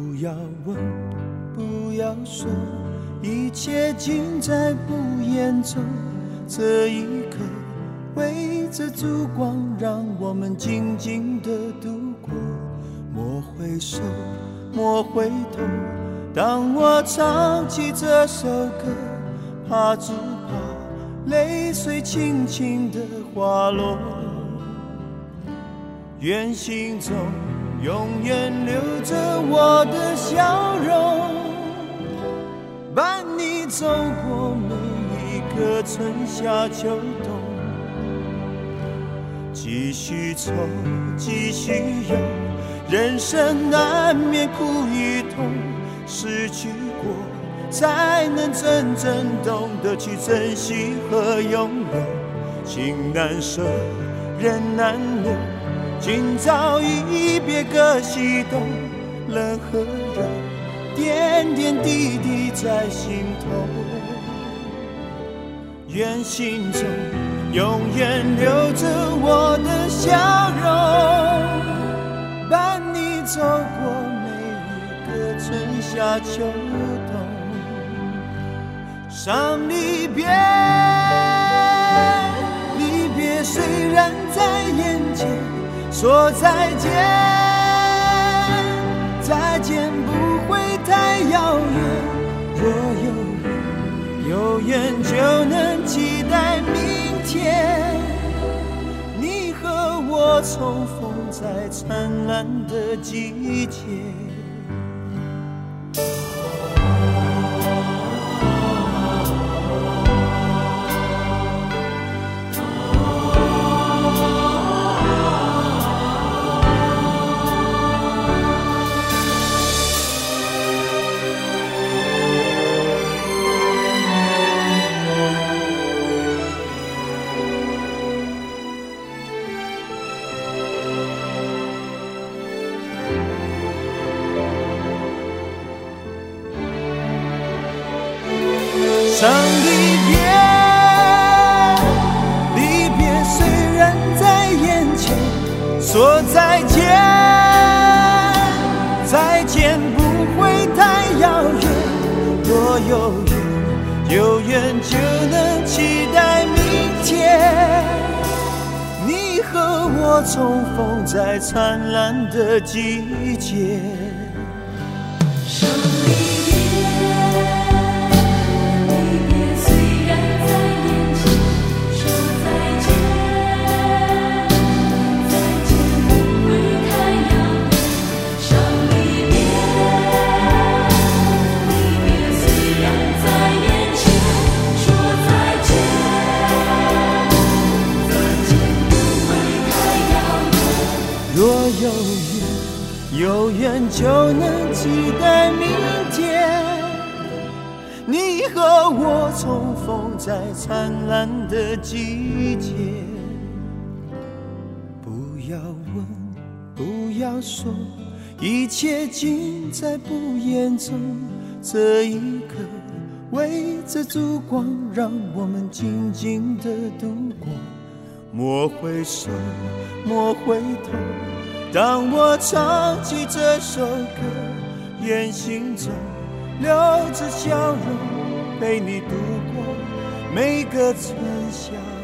不要问，不要说，一切尽在不言中。这一刻，围着烛光，让我们静静地度过。莫回首，莫回头，当我唱起这首歌，怕只怕泪水轻轻地滑落。愿心中永远留着我的笑容，伴你走过每一个春夏秋冬。继续愁，继续忧，人生难免苦与痛，失去过才能真正懂得去珍惜和拥有。情难舍，人难留，今朝一别各西东，冷和热点点滴滴在心头。愿心中永远留着我的笑容，伴你走过每一个春夏秋冬。伤离别，离别虽然在眼前，说再见，再见不会太遥远。若有缘就能期待明天，你和我重逢在灿烂的季节。伤离别，离别虽然在眼前，说再见，再见不会太遥远。若有缘就能期待明天，你和我重逢在灿烂的季节。若有缘就能期待明天，你和我重逢在灿烂的季节。不要问，不要说，一切尽在不言中。这一刻，围着烛光，让我们静静地度过。莫回首，莫回头，当我唱起这首歌，愿心中留着笑容，陪你度过每个春夏